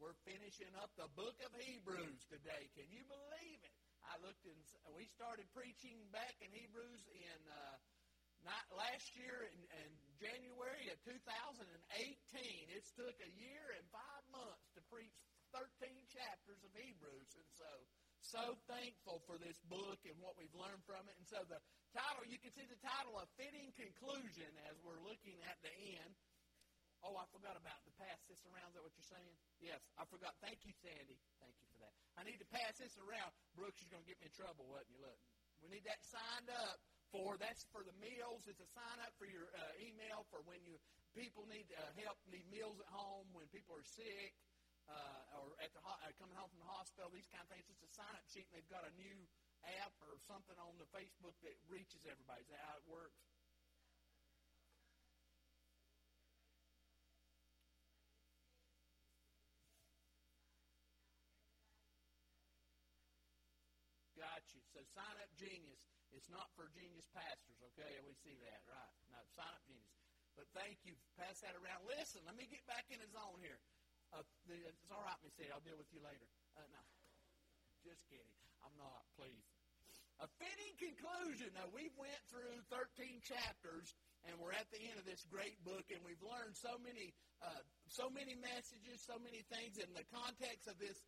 We're finishing up the book of Hebrews today. Can you believe it? We started preaching back in Hebrews in last year in January of 2018. It's took a year and 5 months to preach 13 chapters of Hebrews. And so thankful for this book and what we've learned from it. And so the title, you can see the title, A Fitting Conclusion, as we're looking at the end. Oh, I forgot about to pass this around. Is that what you're saying? Yes, I forgot. Thank you, Sandy. Thank you for that. I need to pass this around. Brooks, you're going to get me in trouble, wasn't you? Look, we need that signed up that's for the meals. It's a sign up for your email for when people need help, need meals at home, when people are sick, or at coming home from the hospital, these kind of things. It's a sign up sheet, and they've got a new app or something on the Facebook that reaches everybody. Is that how it works? Got you. So Sign Up Genius. It's not for genius pastors, okay? We see that, right? No, Sign Up Genius. But thank you. Pass that around. Listen, let me get back in the zone here. It's all right, Miss Eddie. I'll deal with you later. No, just kidding. I'm not, please. A fitting conclusion. Now, we've went through 13 chapters, and we're at the end of this great book, and we've learned so many messages, so many things in the context of this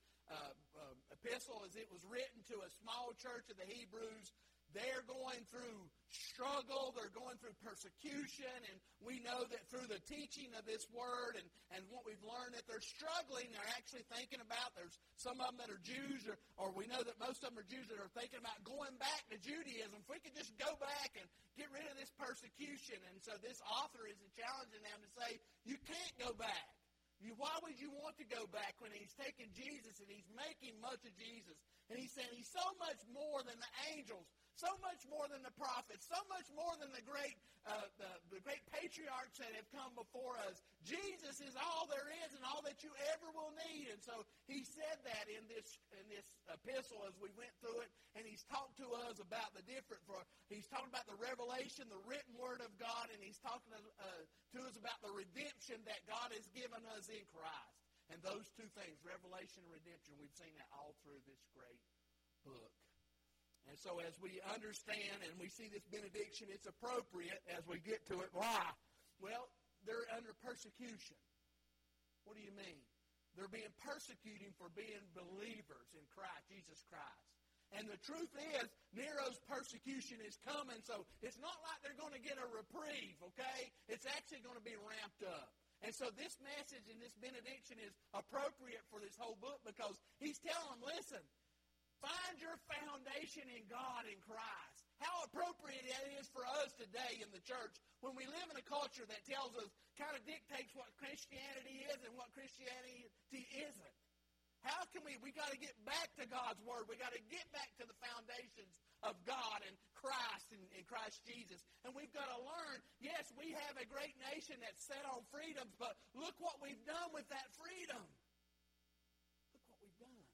epistle as it was written to a small church of the Hebrews. They're going through struggle, they're going through persecution, and we know that through the teaching of this word and what we've learned that they're struggling, they're actually thinking about, there's some of them that are Jews, or we know that most of them are Jews that are thinking about going back to Judaism. If we could just go back and get rid of this persecution. And so this author is challenging them to say, you can't go back. Why would you want to go back when he's taking Jesus and he's making much of Jesus? And he's saying he's so much more than the angels, so much more than the prophets, so much more than the great patriarchs that have come before us. Jesus is all there is and all that you ever will need. And so he said that in this epistle as we went through it, and he's talked to us about he's talking about the revelation, the written word of God, and he's talking to us about the redemption that God has given us in Christ. And those two things, revelation and redemption, we've seen that all through this great book. And so as we understand and we see this benediction, it's appropriate as we get to it. Why? Well, they're under persecution. What do you mean? They're being persecuted for being believers in Christ, Jesus Christ. And the truth is, Nero's persecution is coming, so it's not like they're going to get a reprieve, okay? It's actually going to be ramped up. And so this message and this benediction is appropriate for this whole book because he's telling them, listen, find your foundation in God in Christ. How appropriate it is for us today in the church when we live in a culture that tells us, kind of dictates what Christianity is and what Christianity isn't. How can we got to get back to God's Word. We got to get back to the foundations of God and Christ and Christ Jesus. And we've got to learn, yes, we have a great nation that's set on freedoms, but look what we've done with that freedom. Look what we've done.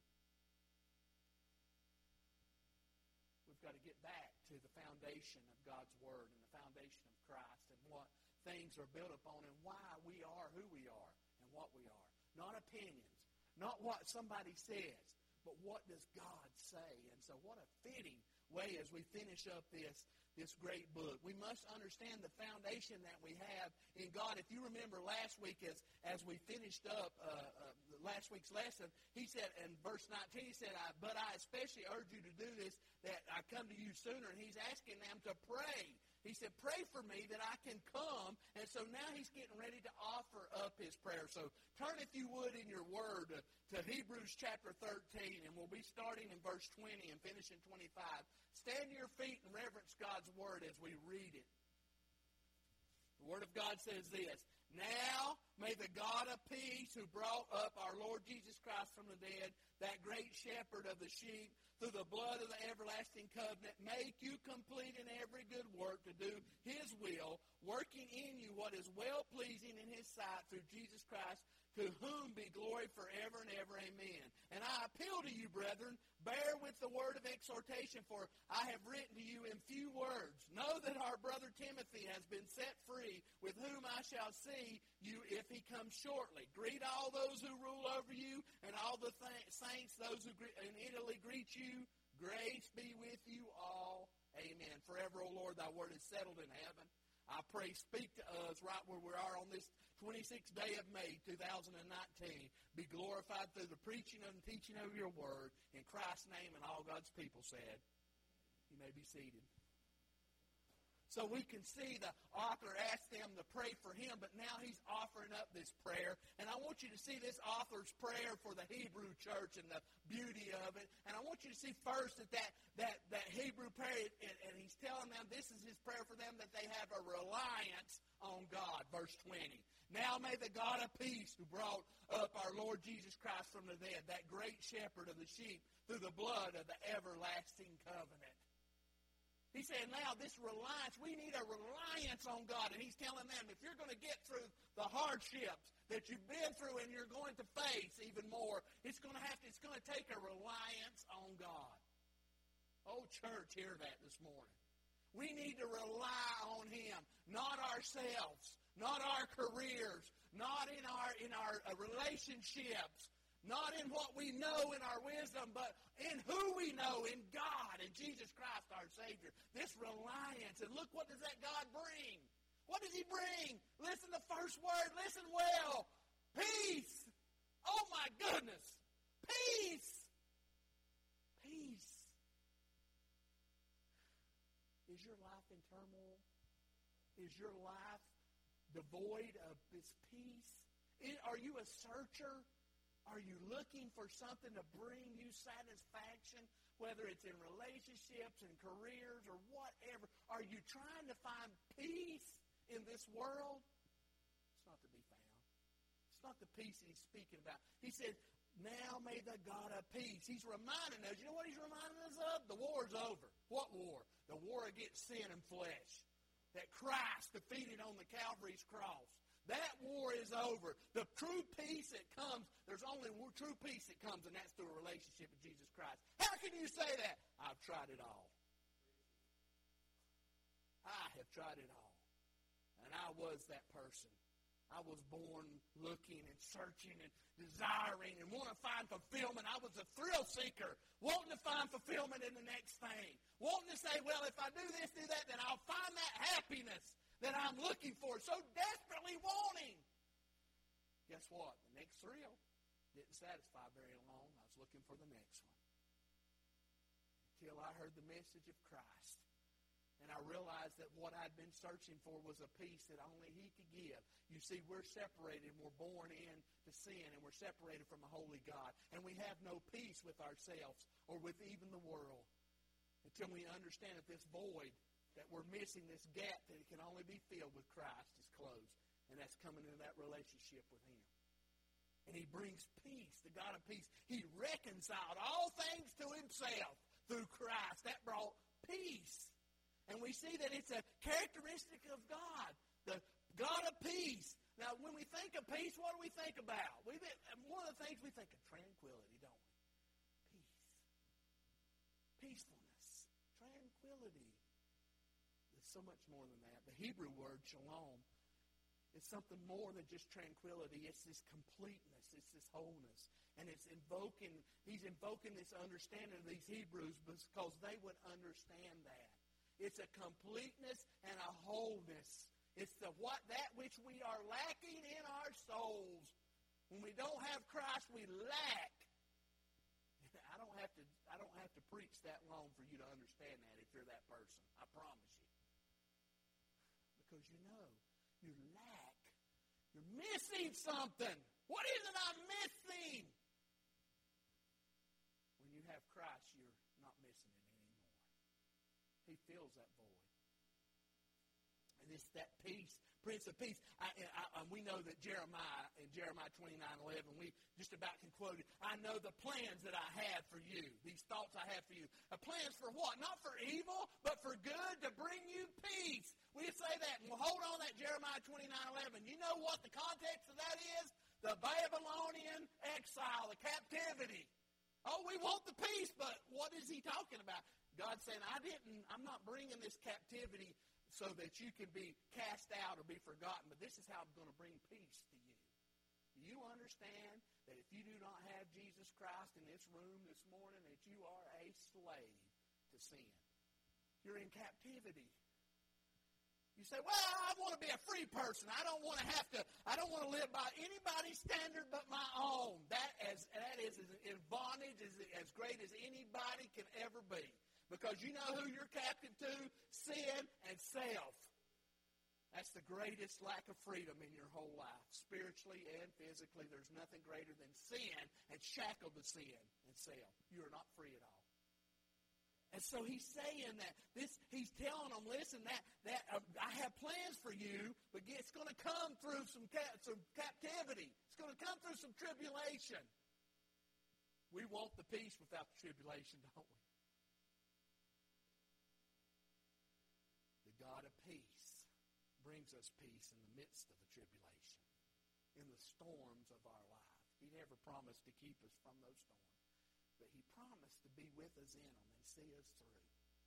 We've got to get back to the foundation of God's Word and the foundation of Christ and what things are built upon and why we are who we are and what we are. Not opinions. Not what somebody says, but what does God say? And so what a fitting way as we finish up this great book. We must understand the foundation that we have in God. If you remember last week as we finished up last week's lesson, he said in verse 19, he said, but I especially urge you to do this, that I come to you sooner. And he's asking them to pray. He said, pray for me that I can come. And so now he's getting ready to offer up his prayer. So turn, if you would, in your word to Hebrews chapter 13. And we'll be starting in verse 20 and finishing 25. Stand to your feet and reverence God's word as we read it. The word of God says this, now may the God of peace who brought up our Lord Jesus Christ from the dead, that great shepherd of the sheep, through the blood of the everlasting covenant, make you complete in every good work to do his will, working in you what is well-pleasing in his sight through Jesus Christ, to whom be glory forever and ever. Amen. And I appeal to you, brethren, Bear with the word of exhortation, for I have written to you in few words. Know that our brother Timothy has been set free, with whom I shall see you if he comes shortly. Greet all those who rule over you, and all the saints, those who in Italy greet you. Grace be with you all. Amen. Forever, O Lord, thy word is settled in heaven. I pray, speak to us right where we are on this 26th day of May, 2019. Be glorified through the preaching and teaching of your word. In Christ's name, and all God's people said. You may be seated. So we can see the author asked them to pray for him, but now he's offering up this prayer. And I want you to see this author's prayer for the Hebrew church and the beauty of it. And I want you to see first that Hebrew prayer, and he's telling them this is his prayer for them, that they have a reliance on God. Verse 20. Now may the God of peace, who brought up our Lord Jesus Christ from the dead, that great shepherd of the sheep, through the blood of the everlasting covenant. He said, now this reliance, we need a reliance on God. And he's telling them, if you're going to get through the hardships that you've been through and you're going to face even more, it's going to take a reliance on God. Oh, church, hear that this morning. We need to rely on him, not ourselves, not our careers, not in our relationships, not in what we know in our wisdom, but in who we know, in God, in Jesus Christ our Savior. This reliance. And look, what does that God bring? What does he bring? Listen to the first word. Listen well. Peace. Oh, my goodness. Peace. Peace. Is your life in turmoil? Is your life devoid of this peace? Are you a searcher? Are you looking for something to bring you satisfaction, whether it's in relationships and careers or whatever? Are you trying to find peace in this world? It's not to be found. It's not the peace that he's speaking about. He said, now may the God of peace. He's reminding us. You know what he's reminding us of? The war's over. What war? The war against sin and flesh that Christ defeated on the Calvary's cross. That war is over. The true peace that comes, there's only true peace that comes, and that's through a relationship with Jesus Christ. How can you say that? I've tried it all. I have tried it all. And I was that person. I was born looking and searching and desiring and wanting to find fulfillment. I was a thrill seeker, wanting to find fulfillment in the next thing. Wanting to say, well, if I do this, do that, then I'll find that happiness that I'm looking for, so desperately wanting. Guess what? The next thrill didn't satisfy very long. I was looking for the next one. Until I heard the message of Christ. And I realized that what I'd been searching for was a peace that only he could give. You see, we're separated. We're born into sin, and we're separated from a holy God. And we have no peace with ourselves or with even the world until we understand that this void that we're missing, this gap that it can only be filled with Christ, is closed. And that's coming into that relationship with him. And he brings peace, the God of peace. He reconciled all things to himself through Christ. That brought peace. And we see that it's a characteristic of God, the God of peace. Now, when we think of peace, what do we think about? One of the things we think of tranquility, don't we? Peace. Peacefulness. Tranquility. So much more than that. The Hebrew word shalom is something more than just tranquility. It's this completeness. It's this wholeness. And he's invoking this understanding of these Hebrews because they would understand that. It's a completeness and a wholeness. It's that which we are lacking in our souls. When we don't have Christ, we lack. I don't have to preach that long for you to understand that if you're that person. I promise you. Because you lack. You're missing something. What is it I'm missing? When you have Christ, you're not missing it anymore. He fills that void. And it's that peace, Prince of Peace. We know that in Jeremiah 29:11, we just about can quote it. I know the plans that I have for you, these thoughts I have for you. Plans for what? Not for evil, but for good, to bring you peace. We say that, and we'll hold on that Jeremiah 29:11. You know what the context of that is? The Babylonian exile, the captivity. Oh, we want the peace, but what is he talking about? God saying, I'm not bringing this captivity so that you can be cast out or be forgotten, but this is how I'm going to bring peace to you. Do you understand that if you do not have Jesus Christ in this room this morning, that you are a slave to sin? You're in captivity. You say, well, I want to be a free person. I don't want to live by anybody's standard but my own. That is in bondage as great as anybody can ever be. Because you know who you're captive to? Sin and self. That's the greatest lack of freedom in your whole life. Spiritually and physically, there's nothing greater than sin and shackled to sin and self. You are not free at all. And so he's saying that he's telling them, listen, that I have plans for you, but it's going to come through some captivity. It's going to come through some tribulation. We want the peace without the tribulation, don't we? The God of peace brings us peace in the midst of the tribulation, in the storms of our life. He never promised to keep us from those storms, but he promised to be with us in them and see us through.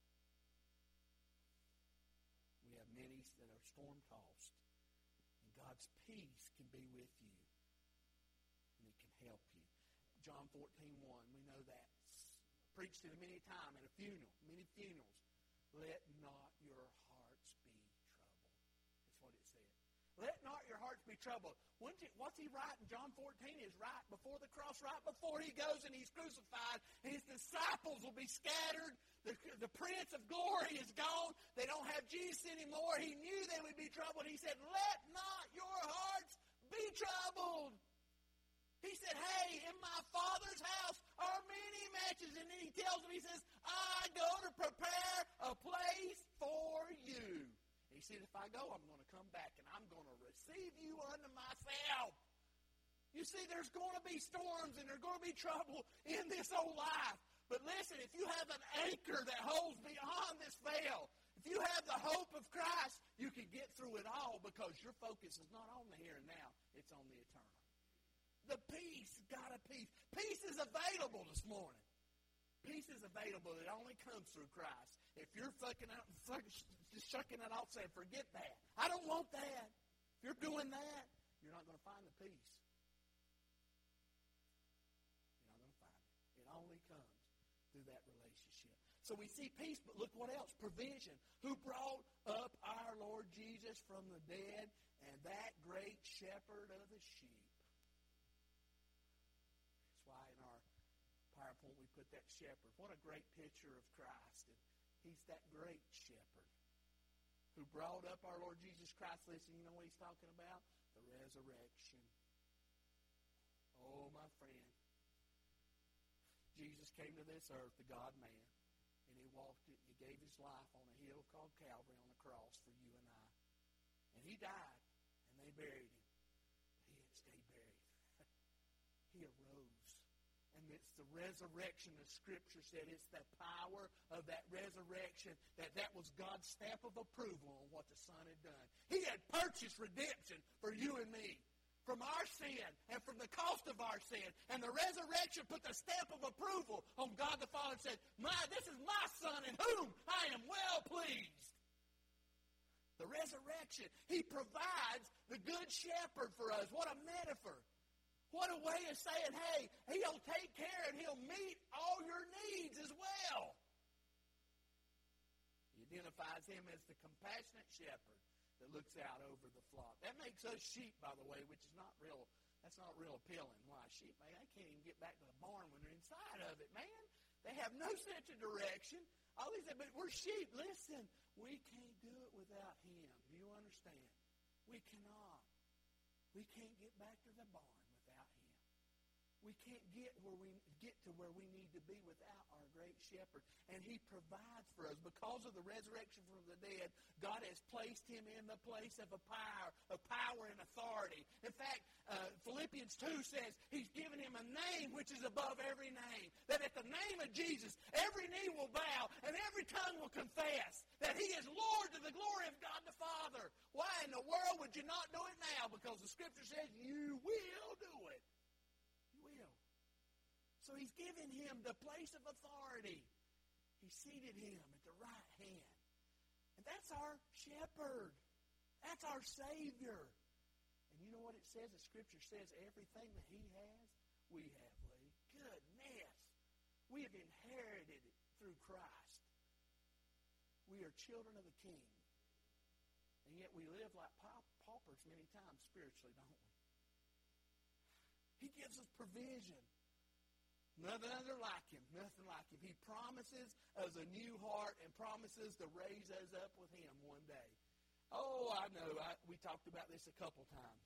We have many that are storm-tossed, and God's peace can be with you, and it can help you. John 14:1, we know that. Preached it many times at a funeral, many funerals. Let not your hearts be troubled. That's what it said. Let not your hearts be troubled. What's he writing? John 14 is right before the cross, right before he goes and he's crucified. And his disciples will be scattered. The Prince of Glory is gone. They don't have Jesus anymore. He knew they would be troubled. He said, let not your hearts be troubled. He said, hey, in my Father's house are many mansions. And then he tells them, he says, I go to prepare a place for you. And he said, if I go, I'm going to come back and I'm going to receive you unto myself. You see, there's going to be storms and there's going to be trouble in this old life. But listen, if you have an anchor that holds beyond this veil, if you have the hope of Christ, you can get through it all because your focus is not on the here and now, it's on the eternal. The peace, God of peace. Peace is available this morning. Peace is available. It only comes through Christ. If you're just shucking it off, saying, forget that. I don't want that. If you're doing that, you're not going to find the peace. You're not going to find it. It only comes through that relationship. So we see peace, but look what else. Provision. Who brought up our Lord Jesus from the dead, and that great shepherd of the sheep. PowerPoint, we put that shepherd. What a great picture of Christ. And he's that great shepherd who brought up our Lord Jesus Christ. Listen, you know what he's talking about? The resurrection. Oh, my friend. Jesus came to this earth, the God-man, and he walked it. He gave his life on a hill called Calvary on the cross for you and I. And he died, and they buried him. But he didn't stay buried. He arose. And it's the resurrection, the Scripture said. It's the power of that resurrection, that was God's stamp of approval on what the Son had done. He had purchased redemption for you and me from our sin and from the cost of our sin. And the resurrection put the stamp of approval on God the Father and said, this is my Son in whom I am well pleased. The resurrection. He provides the good shepherd for us. What a metaphor. What a way of saying, hey, he'll take care and he'll meet all your needs as well. He identifies him as the compassionate shepherd that looks out over the flock. That makes us sheep, by the way, which is not real. That's not real appealing. Why, sheep, man, they can't even get back to the barn when they're inside of it, man. They have no sense of direction. All these, but we're sheep. Listen, we can't do it without him. Do you understand? We cannot. We can't get back to the barn. We can't get to where we need to be without our great shepherd. And he provides for us. Because of the resurrection from the dead, God has placed him in the place of power and authority. In fact, Philippians 2 says he's given him a name which is above every name. That at the name of Jesus, every knee will bow and every tongue will confess that he is Lord to the glory of God the Father. Why in the world would you not do it now? Because the Scripture says you will do it. So he's given him the place of authority. He seated him at the right hand. And that's our shepherd. That's our Savior. And you know what it says? The Scripture says everything that he has, we have, Lee. Goodness. We have inherited it through Christ. We are children of the King. And yet we live like paupers many times spiritually, don't we? He gives us provision. Nothing other like him. Nothing like him. He promises us a new heart and promises to raise us up with him one day. Oh, I know. We talked about this a couple times.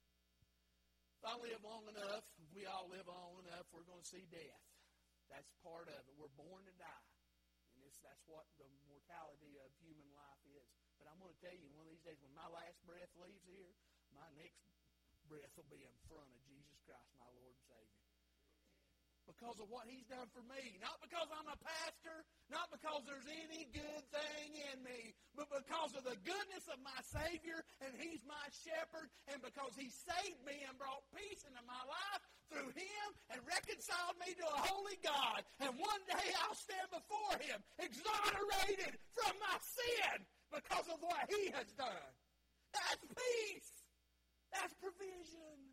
If I live long enough, we all live long enough, we're going to see death. That's part of it. We're born to die. And that's what the mortality of human life is. But I'm going to tell you, one of these days when my last breath leaves here, my next breath will be in front of Jesus Christ, my Lord and Savior. Because of what he's done for me. Not because I'm a pastor, not because there's any good thing in me, but because of the goodness of my Savior, and he's my shepherd, and because he saved me and brought peace into my life through him and reconciled me to a holy God. And one day I'll stand before him, exonerated from my sin because of what he has done. That's peace. That's provision.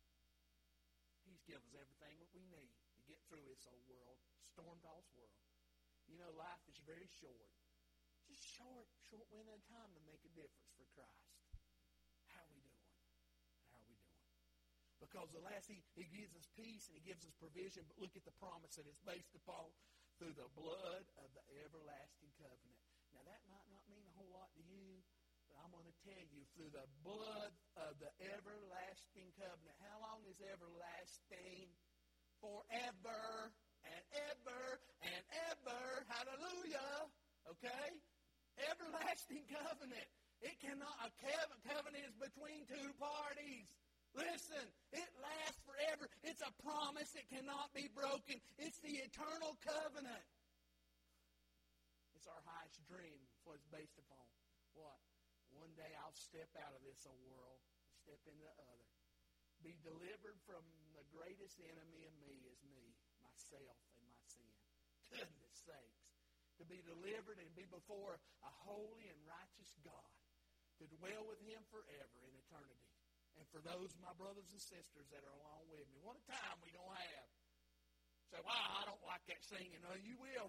He's given us everything that we need to get through this old world, storm-tossed world. You know, life is very short. Just short window of time to make a difference for Christ. How are we doing? How are we doing? Because the last, he gives us peace and he gives us provision, but look at the promise that it's based upon through the blood of the everlasting covenant. Now, that might not mean a whole lot to you, but I'm going to tell you, through the blood of the everlasting covenant. How long is everlasting? Forever and ever and ever. Hallelujah. Okay? Everlasting covenant. It cannot, a covenant is between two parties. Listen, it lasts forever. It's a promise that cannot be broken. It's the eternal covenant. It's our highest dream. It's what it's based upon. What? One day I'll step out of this old world and step into the other. Be delivered from the greatest enemy of me is me, myself, and my sin. Goodness sakes. To be delivered and be before a holy and righteous God. To dwell with him forever in eternity. And for those, my brothers and sisters that are along with me, what a time we don't have. Say, wow, I don't like that singing. No, you will.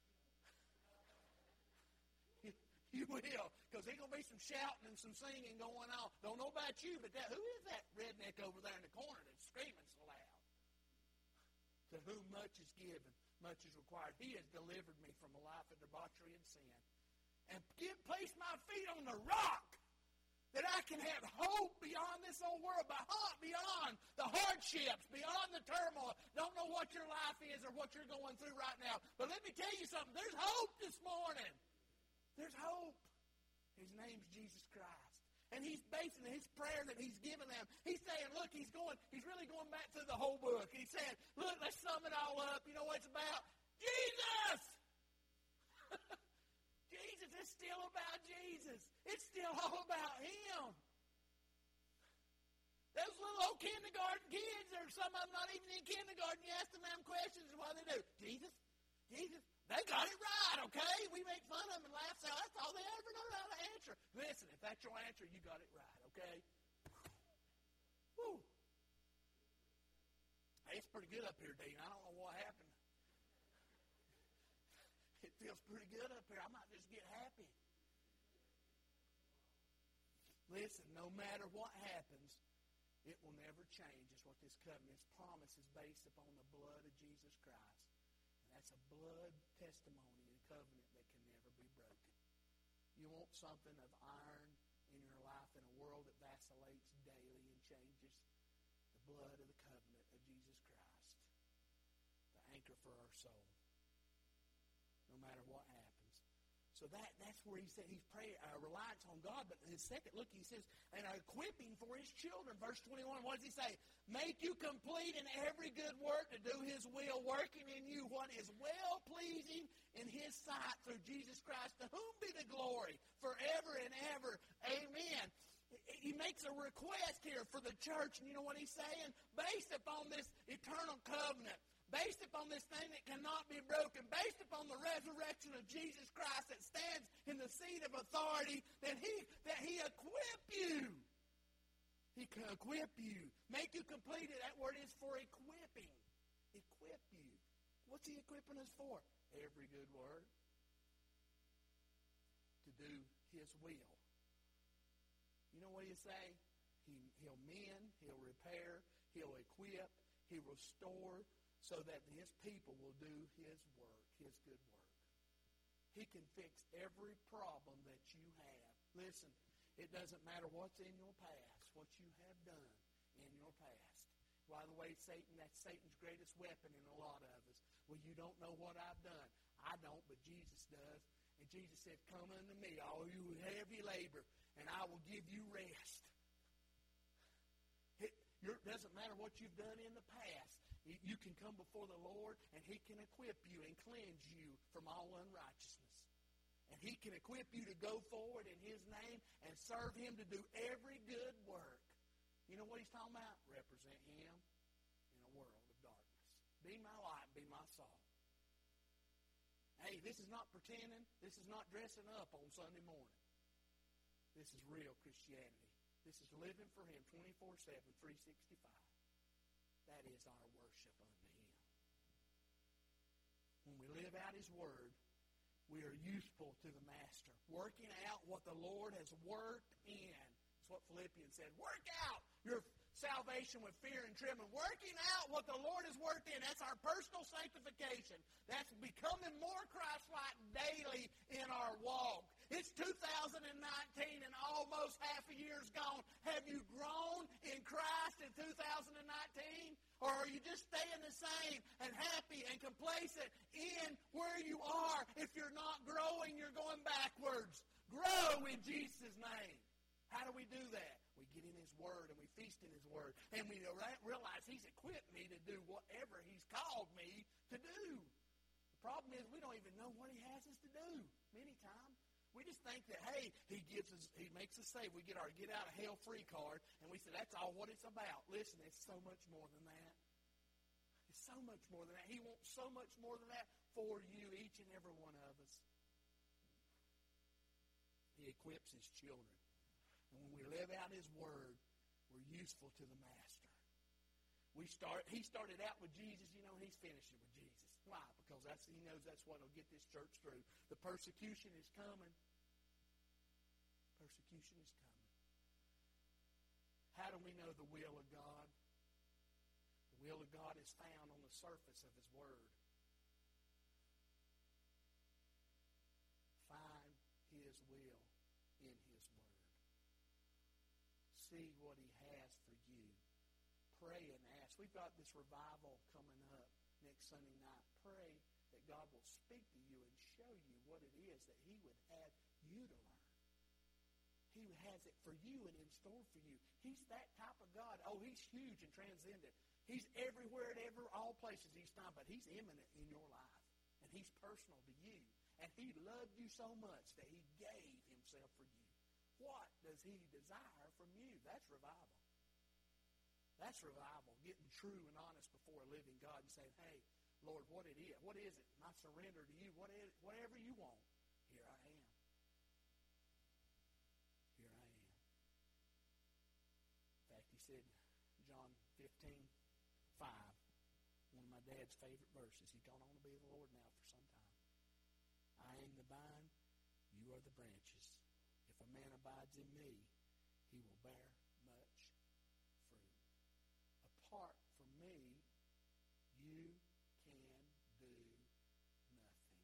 You will, because there's going to be some shouting and some singing going on. Don't know about you, but who is that redneck over there in the corner that's screaming so loud? To whom much is given, much is required. He has delivered me from a life of debauchery and sin. And placed my feet on the rock that I can have hope beyond this old world, beyond the hardships, beyond the turmoil. Don't know what your life is or what you're going through right now. But let me tell you something. There's hope this morning. There's hope. His name's Jesus Christ. And he's basing his prayer that he's given them. He's saying, look, he's really going back through the whole book. He's saying, look, let's sum it all up. You know what it's about? Jesus! Jesus, it's still about Jesus. It's still all about him. Those little old kindergarten kids, or some of them not even in kindergarten, you ask them questions, and what do? Jesus? Jesus? They got it right, okay? We make fun of them and laugh, so that's all they ever know how to answer. Listen, if that's your answer, you got it right, okay? Woo. Hey, it's pretty good up here, Dean. I don't know what happened. It feels pretty good up here. I might just get happy. Listen, no matter what happens, it will never change. It's what this covenant's promise is based upon the blood of Jesus Christ. That's a blood testimony and covenant that can never be broken. You want something of iron in your life in a world that vacillates daily and changes? The blood of the covenant of Jesus Christ. The anchor for our soul. No matter what happens. So that's where he said he's reliance on God. But in his second look, he says, and are equipping for his children. Verse 21, what does he say? Make you complete in every good work to do his will, working in you what is well-pleasing in his sight through Jesus Christ, to whom be the glory forever and ever. Amen. He makes a request here for the church, and you know what he's saying? Based upon this eternal covenant, based upon this thing that cannot be broken, based upon the resurrection of Jesus Christ that stands in the seat of authority, that He equip you. He can equip you. Make you complete it. That word is for equipping. Equip you. What's He equipping us for? Every good word. To do His will. You know what He'll say? He'll mend, He'll repair, He'll equip, He'll restore, so that His people will do His work, His good work. He can fix every problem that you have. Listen, it doesn't matter what's in your past, what you have done in your past. By the way, that's Satan's greatest weapon in a lot of us. Well, you don't know what I've done. I don't, but Jesus does. And Jesus said, come unto me, all you heavy labor, and I will give you rest. It doesn't matter what you've done in the past. You can come before the Lord, and He can equip you and cleanse you from all unrighteousness. And He can equip you to go forward in His name and serve Him to do every good work. You know what He's talking about? Represent Him in a world of darkness. Be my light, be my salt. Hey, this is not pretending. This is not dressing up on Sunday morning. This is real Christianity. This is living for Him 24/7, 365. That is our worship unto Him. When we live out His Word, we are useful to the Master, working out what the Lord has worked in. That's what Philippians said. Work out your salvation with fear and trembling. Working out what the Lord has worked in. That's our personal sanctification. That's becoming more Christ-like daily in our walk. It's 2019 and almost half a year's gone. Have you grown in Christ in 2019? Or are you just staying the same and happy and complacent in where you are? If you're not growing, you're going backwards. Grow in Jesus' name. How do we do that? We get in His Word and we feast in His Word. And we realize He's equipped me to do whatever He's called me to do. The problem is we don't even know what He has us to do many times. We just think that, hey, He makes us say we get our get out of hell free card, and we say that's all what it's about. Listen, it's so much more than that. It's so much more than that. He wants so much more than that for you, each and every one of us. He equips His children. And when we live out His Word, we're useful to the Master. He started out with Jesus, He's finishing with Jesus. Why? Because He knows that's what will get this church through. The persecution is coming. Persecution is coming. How do we know the will of God? The will of God is found on the surface of His Word. Find His will in His Word. See what He has for you. Pray and ask. We've got this revival coming up next Sunday night. Pray that God will speak to you and show you what it is that He would have you to learn. He has it for you and in store for you. He's that type of God. Oh, He's huge and transcendent. He's everywhere at all places He's found, but He's immanent in your life. And He's personal to you. And He loved you so much that He gave Himself for you. What does He desire from you? That's revival. That's revival. Getting true and honest before a living God and saying, hey, Lord, what it is? What is it? My surrender to you. Whatever you want. Here I am. Here I am. In fact, He said, John 15:5, one of my dad's favorite verses. He's gone on to be the Lord now for some time. I am the vine, you are the branches. If a man abides in me, he will bear much fruit. Apart from me, you can do nothing.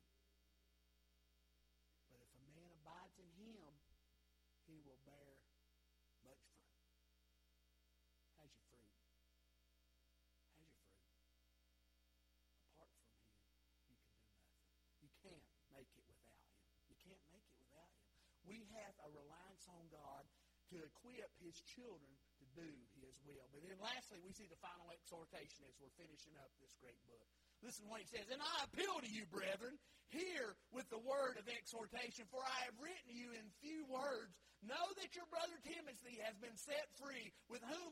But if a man abides in Him, he will bear much fruit. How's your fruit? How's your fruit? Apart from Him, you can do nothing. You can't make it without Him. You can't make it without Him. We have a reliance on God to equip His children to do His will. But then lastly, we see the final exhortation as we're finishing up this great book. Listen to what he says. And I appeal to you, brethren, hear with the word of exhortation, for I have written to you in few words, Know that your brother Timothy has been set free, with whom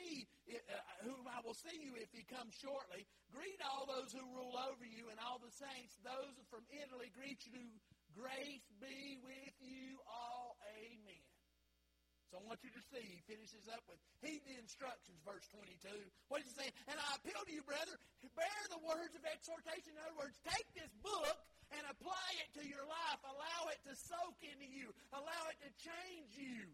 I will see you if he comes shortly. Greet all those who rule over you and all the saints. Those from Italy greet you. Grace be with you all. Amen. So I want you to see, he finishes up with, heed the instructions, verse 22. What is he saying? And I appeal to you, brother, bear the words of exhortation. In other words, take this book and apply it to your life. Allow it to soak into you. Allow it to change you.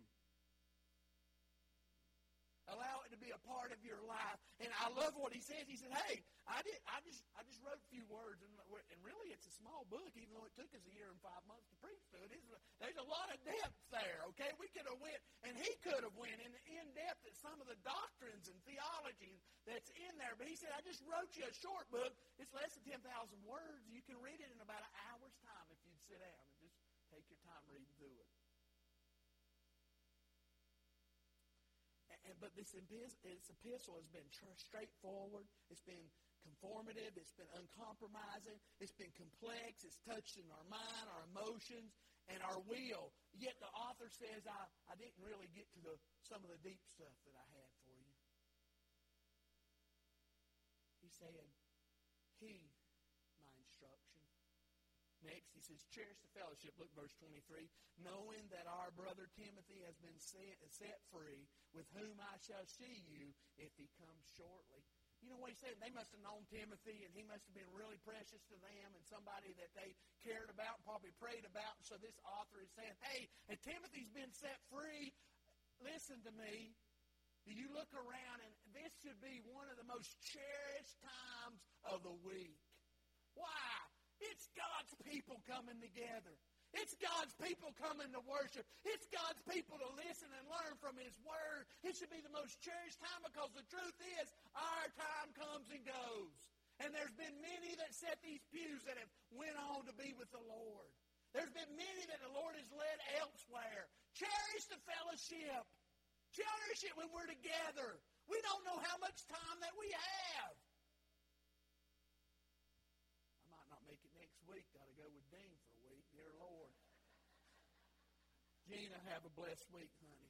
Allow it to be a part of your life. And I love what he says. He said, hey, I just wrote a few words, and really it's a small book, even though it took us 1 year and 5 months to preach to it. There's a lot of depth there, okay? We could have went, and he could have went in depth at some of the doctrines and theology that's in there. But he said, I just wrote you a short book. It's less than 10,000 words. You can read it in about an hour's time if you'd sit down and just take your time reading through it. But this epistle has been straightforward. It's been conformative. It's been uncompromising. It's been complex. It's touched in our mind, our emotions, and our will. Yet the author says, I didn't really get to some of the deep stuff that I had for you. He said, heed my instruction. Next, he says, cherish the fellowship. Look, verse 23. Knowing that our brother Timothy has been set free, with whom I shall see you if he comes shortly. You know what he said? They must have known Timothy, and he must have been really precious to them and somebody that they cared about and probably prayed about. So this author is saying, hey, if Timothy's been set free, listen to me. Do you look around, and this should be one of the most cherished times of the week. Why? It's God's people coming together. It's God's people coming to worship. It's God's people to listen and learn from His Word. It should be the most cherished time because the truth is our time comes and goes. And there's been many that set these pews that have went on to be with the Lord. There's been many that the Lord has led elsewhere. Cherish the fellowship. Cherish it when we're together. We don't know how much time that we have. I might not make it next week. Got to go with Dean for a week. Dear Lord. Gina, have a blessed week, honey.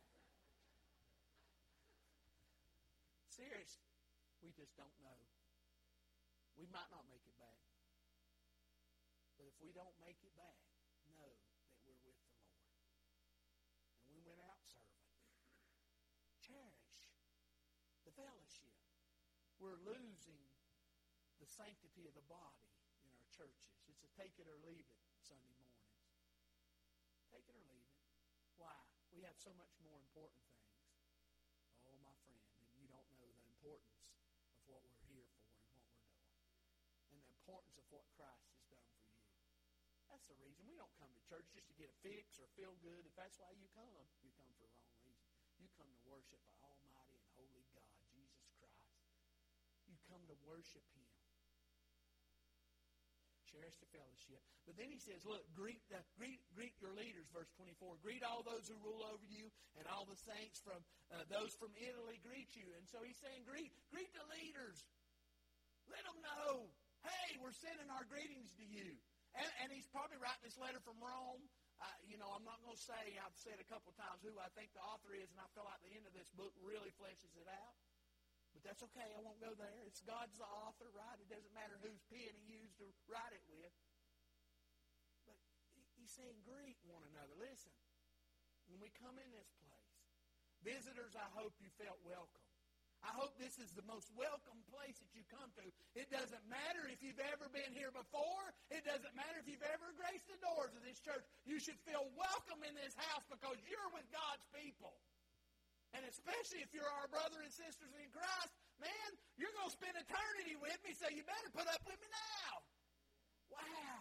Serious, we just don't know. We might not make it back. But if we don't make it back, know that we're with the Lord. And we went out serving. Cherish the fellowship. We're losing the sanctity of the body in our churches. It's a take it or leave it Sunday mornings. Take it or leave it. Why? We have so much more important things. Oh, my friend, and you don't know the importance of what we're here for and what we're doing. And the importance of what Christ has done for you. That's the reason. We don't come to church just to get a fix or feel good. If that's why you come for the wrong reason. You come to worship our almighty and holy God, Jesus Christ. You come to worship Him. Cherish the fellowship. But then he says, look, greet your leaders, verse 24. Greet all those who rule over you, and all the saints from those from Italy greet you. And so he's saying, greet the leaders. Let them know, hey, we're sending our greetings to you. And he's probably writing this letter from Rome. I'm not going to say, I've said a couple of times who I think the author is, and I feel like the end of this book really fleshes it out. But that's okay. I won't go there. It's God's the author, right? It doesn't matter whose pen He used to write it with. But he's saying, greet one another. Listen, when we come in this place, visitors, I hope you felt welcome. I hope this is the most welcome place that you come to. It doesn't matter if you've ever been here before. It doesn't matter if you've ever graced the doors of this church. You should feel welcome in this house because you're with God's people. And especially if you're our brother and sisters in Christ, man, you're going to spend eternity with me, so you better put up with me now. Wow.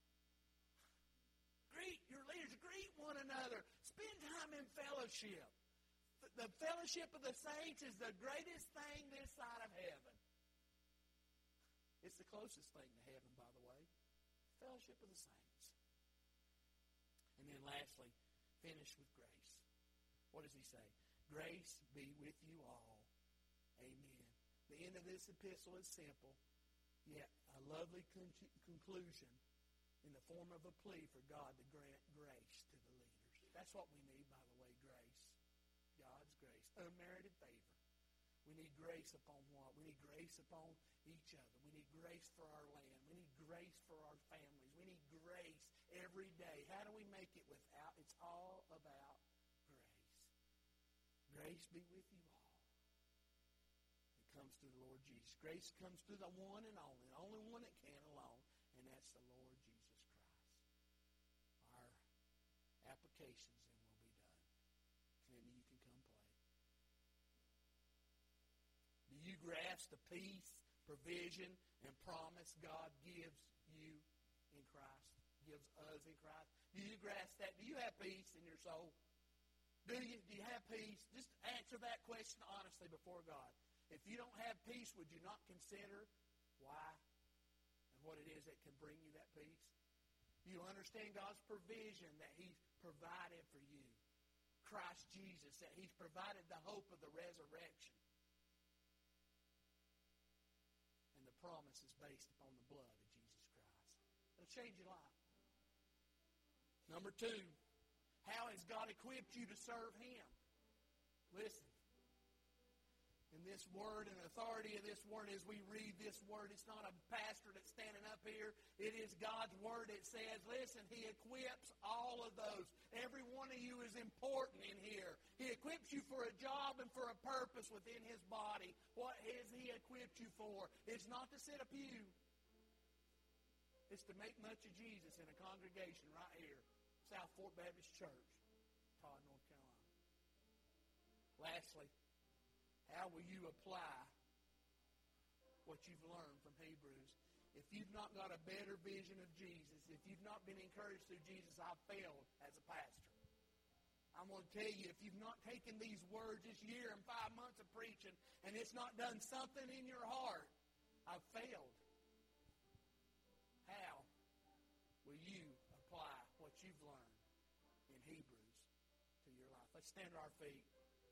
Greet your leaders. Greet one another. Spend time in fellowship. The fellowship of the saints is the greatest thing this side of heaven. It's the closest thing to heaven, by the way. Fellowship of the saints. And then lastly, finish with grace. What does he say? Grace be with you all. Amen. The end of this epistle is simple, yet a lovely conclusion in the form of a plea for God to grant grace to the leaders. That's what we need, by the way, grace. God's grace. Unmerited favor. We need grace upon what? We need grace upon each other. We need grace for our land. We need grace for our families. We need grace every day. How do we make it without? It's all about grace. Grace be with you all. It comes through the Lord Jesus. Grace comes through the one and only one that can alone, and that's the Lord Jesus Christ. Our applications then will be done. Clinton, you can come play. Do you grasp the peace, provision, and promise God gives you in Christ? Gives us in Christ? Do you grasp that? Do you have peace in your soul? Do you? Do you have peace? Just answer that question honestly before God. If you don't have peace, would you not consider why and what it is that can bring you that peace? Do you understand God's provision that He's provided for you? Christ Jesus, that He's provided the hope of the resurrection. And the promise is based upon the blood of Jesus Christ. It'll change your life. Number 2, how has God equipped you to serve Him? Listen. In this word and authority of this word, as we read this word, it's not a pastor that's standing up here. It is God's word. It says, listen, He equips all of those. Every one of you is important in here. He equips you for a job and for a purpose within His body. What has He equipped you for? It's not to sit a pew. It's to make much of Jesus in a congregation right here, South Fort Baptist Church, Todd, North Carolina. Lastly, how will you apply what you've learned from Hebrews? If you've not got a better vision of Jesus, if you've not been encouraged through Jesus, I've failed as a pastor. I'm going to tell you, if you've not taken these words this year and 5 months of preaching, and it's not done something in your heart, I've failed. How will you apply what you've learned in Hebrews to your life? Let's stand to our feet.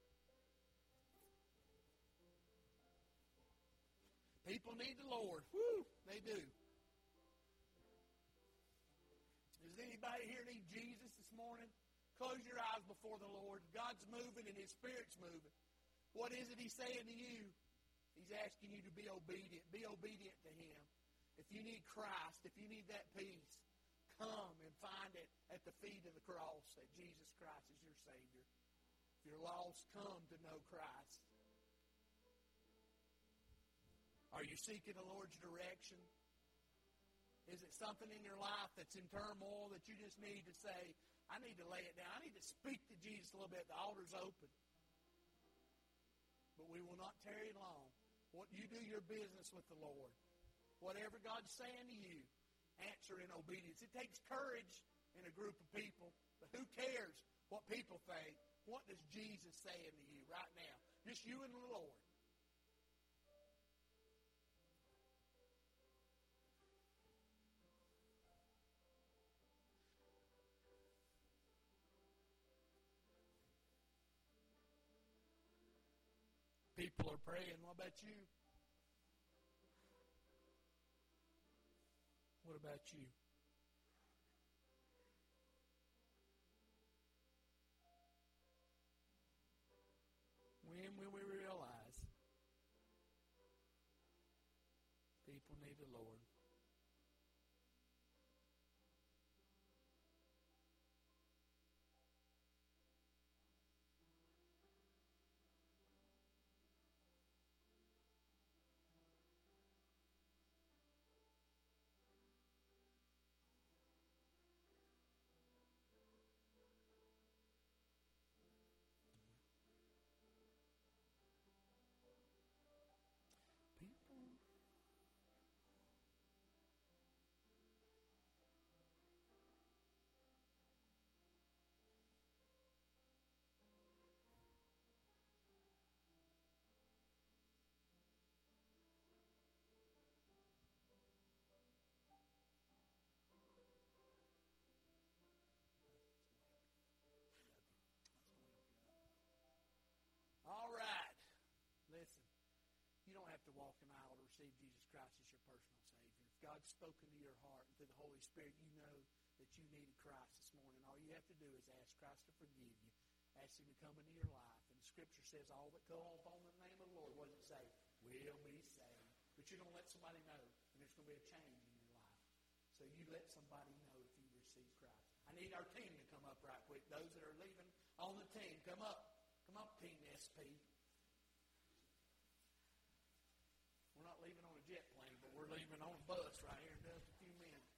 People need the Lord. Woo! They do. Does anybody here need Jesus this morning? Close your eyes before the Lord. God's moving and His Spirit's moving. What is it He's saying to you? He's asking you to be obedient. Be obedient to Him. If you need Christ, if you need that peace, come and find it at the feet of the cross, that Jesus Christ is your Savior. If you're lost, come to know Christ. Are you seeking the Lord's direction? Is it something in your life that's in turmoil that you just need to say, I need to lay it down. I need to speak to Jesus a little bit. The altar's open. But we will not tarry long. What you do your business with the Lord. Whatever God's saying to you, answer in obedience. It takes courage in a group of people. But who cares what people think? What does Jesus saying to you right now? Just you and the Lord. People are praying. What about you? What about you? When will we realize people need the Lord? All right. Listen, you don't have to walk an aisle to receive Jesus Christ as your personal Savior. If God's spoken to your heart and through the Holy Spirit, you know that that you needed Christ this morning, all you have to do is ask Christ to forgive you. Ask Him to come into your life. And the Scripture says all that call upon the name of the Lord, what does it say? Will be saved. But you're going to let somebody know, and there's going to be a change in your life. So you let somebody know if you receive Christ. I need our team to come up right quick. Those that are leaving on the team, come up. Come up, Team SP. We're not leaving on a jet plane, but we're leaving on a bus right here in just a few minutes.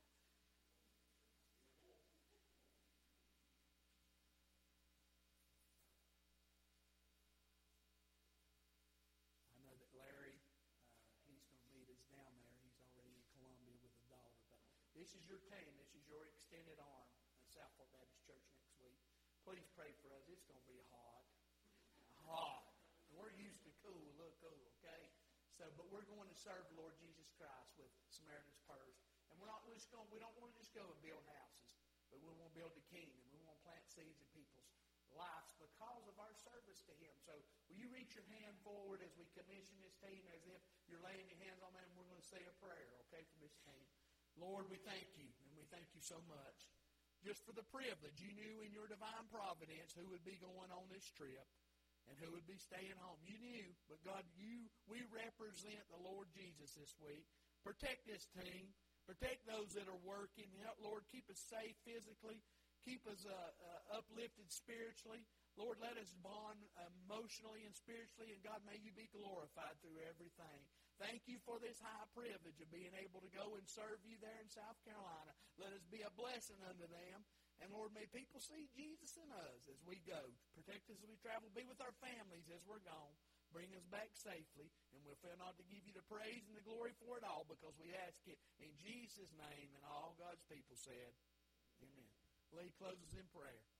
I know that Larry, he's going to meet us down there. He's already in Columbia with a daughter. But this is your team. This is your extended arm at Southport Baptist Church next week. Please pray for us. It's going to be hot. Hot. And we're used to cool, a little cool, okay? So, but we're going to serve the Lord Jesus Christ with Samaritan's Purse. And we don't want to just go and build houses, but we want to build the kingdom. We want to plant seeds in people's lives because of our service to Him. So will you reach your hand forward as we commission this team, as if you're laying your hands on them, and we're going to say a prayer, okay, for this team. Lord, we thank you, and we thank you so much just for the privilege. You knew in your divine providence who would be going on this trip and who would be staying home. You knew, but God, we represent the Lord Jesus this week. Protect this team. Protect those that are working. Help, Lord, keep us safe physically. Keep us uplifted spiritually. Lord, let us bond emotionally and spiritually, and God, may you be glorified through everything. Thank you for this high privilege of being able to go and serve you there in South Carolina. Let us be a blessing unto them. And, Lord, may people see Jesus in us as we go. Protect us as we travel. Be with our families as we're gone. Bring us back safely. And we'll fail not to give you the praise and the glory for it all, because we ask it in Jesus' name. And all God's people said, amen. Lee closes in prayer.